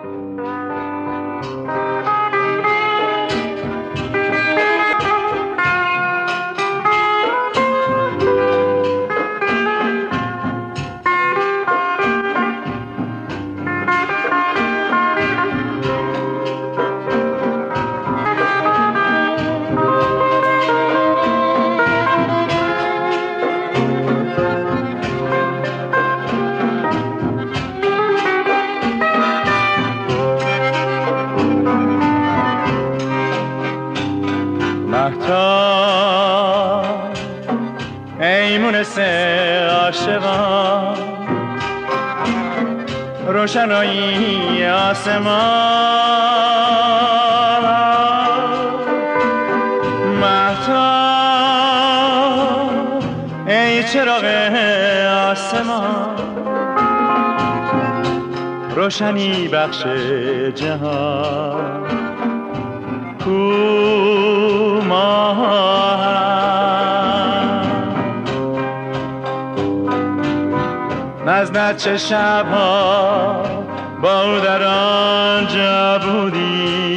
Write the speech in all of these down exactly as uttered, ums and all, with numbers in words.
مهتاب ای مونس عاشقان، روشنایی آسمان. مهتاب ای چراغ آسمان، روشنی بخش جهان. کو نزد چه شبها با او در آنجا بودی،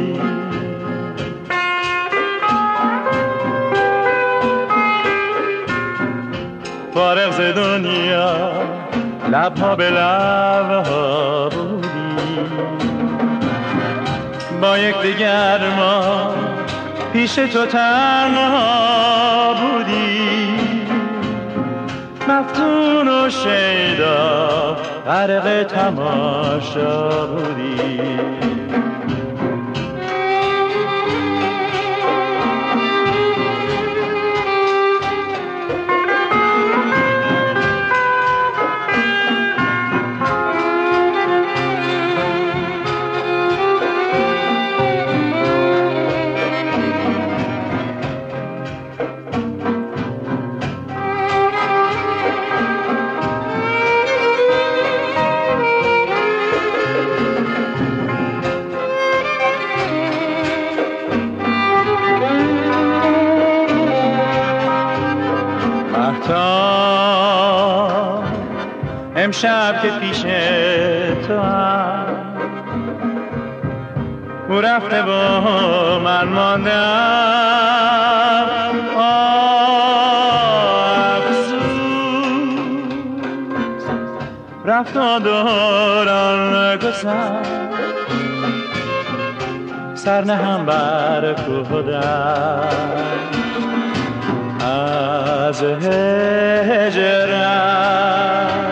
فارغ ز دنیا لبها به لبها بودی. با یک دیگر ما پیش تو تنها بودی، مفتون و شیدا غرق تماشا بودی. امشب که پیش تو هم او رفته با من ماندم، افسوس رفت و دوران گذشت، سر نهم بر خودم از هجرم.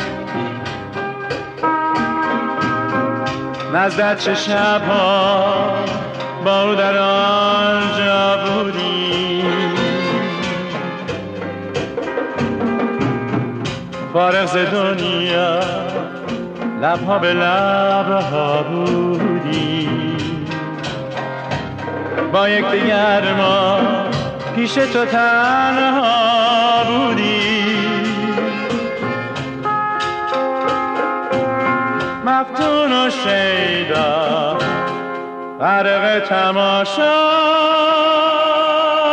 نزد چه شبها با او در آنجا بودی، فارغ ز دنیا لبها به لبها بودی. با یک دیگر ما پیش تو تنها بودی، مفتون و شیدا غرق تماشا